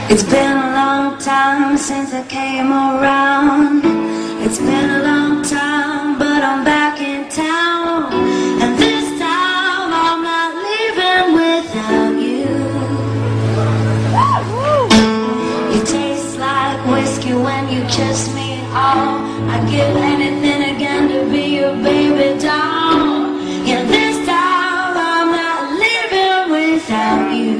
It's been a long time since I came around. It's been a long time, but I'm back in town. And this time I'm not leaving without you. You taste like whiskey when you kiss me. Oh, I'd give anything again to be your baby doll. Yeah, this time I'm not leaving without you.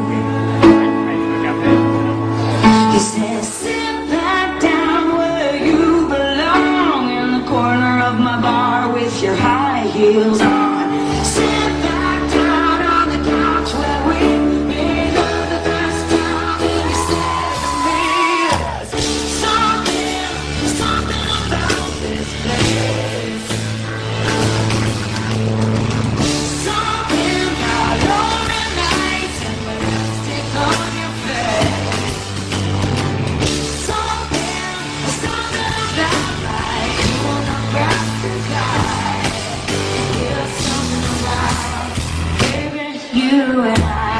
You said sit back down where you belong, in the corner of my bar with your high heels on. Sit back down on the couch where we made love the first time. And you said to me, there's something about this place. Something about lonely nights and the lipstick on your face. You and I,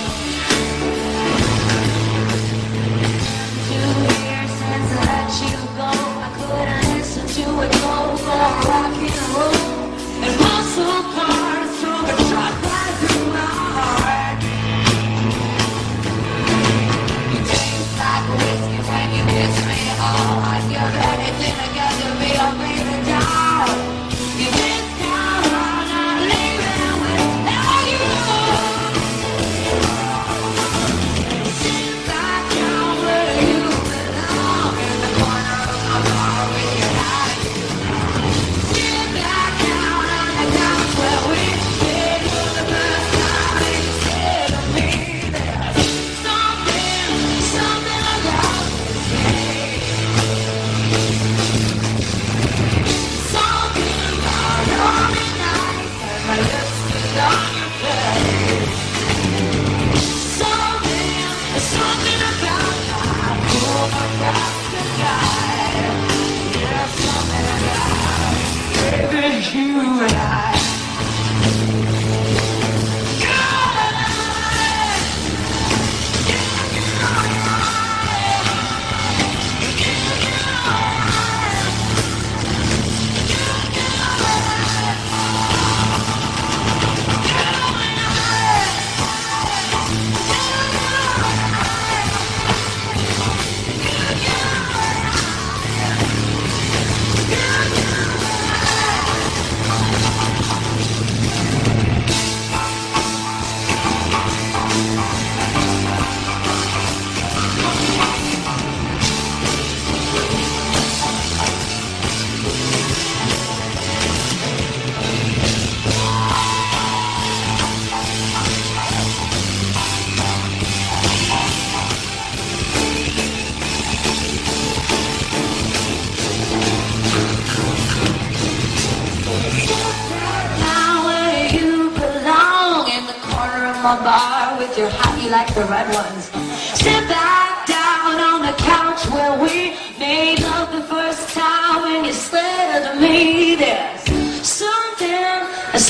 2 years since I let you go, I couldn't listen to it go for rock and roll and muscle cars through the truck right through my heart. You taste like whiskey when you kiss me. Oh, I'd give anything to get to be a baby doll. You this down, I'm not leaving without you. My bar with your hat, you like the red ones. Sit back down on the couch where we made love the first time, and you said to me, there's something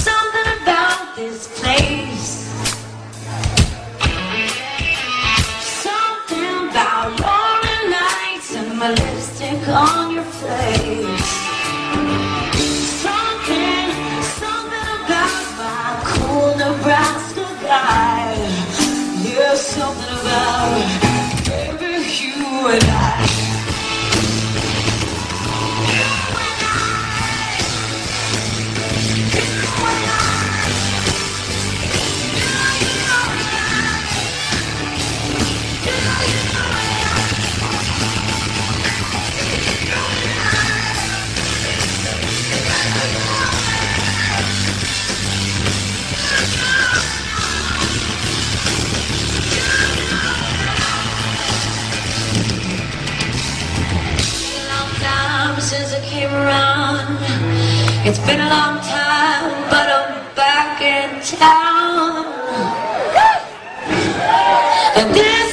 about this place. Something about lonely nights and my lipstick on your face. Something about my cool Nebraska guy. There's something about baby you and I. Since I came around, it's been a long time, but I'm back in town. And this